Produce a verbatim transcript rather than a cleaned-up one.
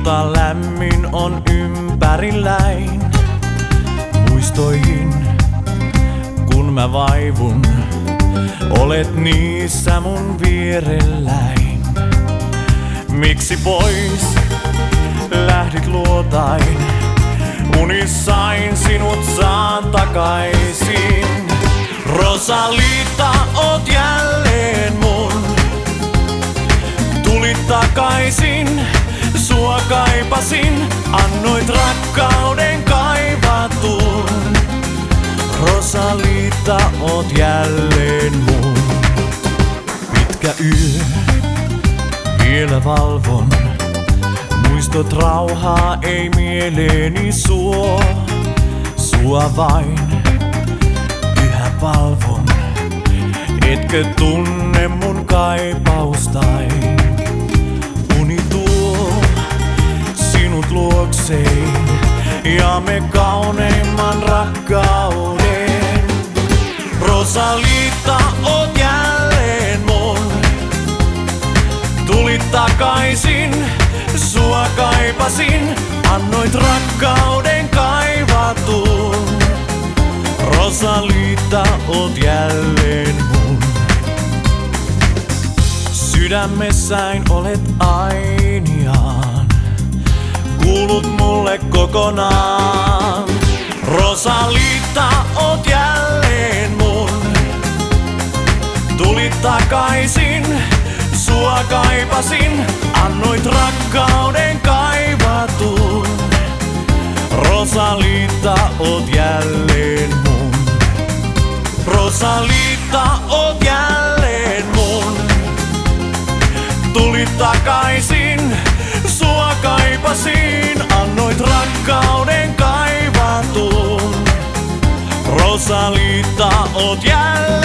Ilta lämmin on ympärilläin. Muistoihin, kun mä vaivun, olet niissä mun vierelläin. Miksi pois lähdit luotain? Unissain sinut saan takaisin. Rosalita, oot jälleen mun. Tulit takaisin, sua kaipasin. Annoit rakkauden kaivatun. Rosalita, oot jälleen mun. Pitkä yö, vielä valvon. Muistot rauhaa ei mieleeni suo. Sua vain yhä palvon. Etkö tunne mun kaipaustain? Uni tuo sinut luokseen ja me kauneimman rakkauden. Rosalita, oot jälleen mun. Tulit takaisin, sua kaipasin. Annoit rakkauden kaivatun. Rosalita, oot jälleen mun. Sydämessäin olet ainiaan. Kuulut mulle kokonaan. Rosalita, oot jälleen mun. Tulit takaisin, sua kaipasin. Annoit rakkauden kaivatun. Rosalita, oot jälleen mun. Rosalita, oot jälleen mun. Tulit takaisin, sua kaipasin. Annoit rakkauden kaivatun. Rosalita, oot jälleen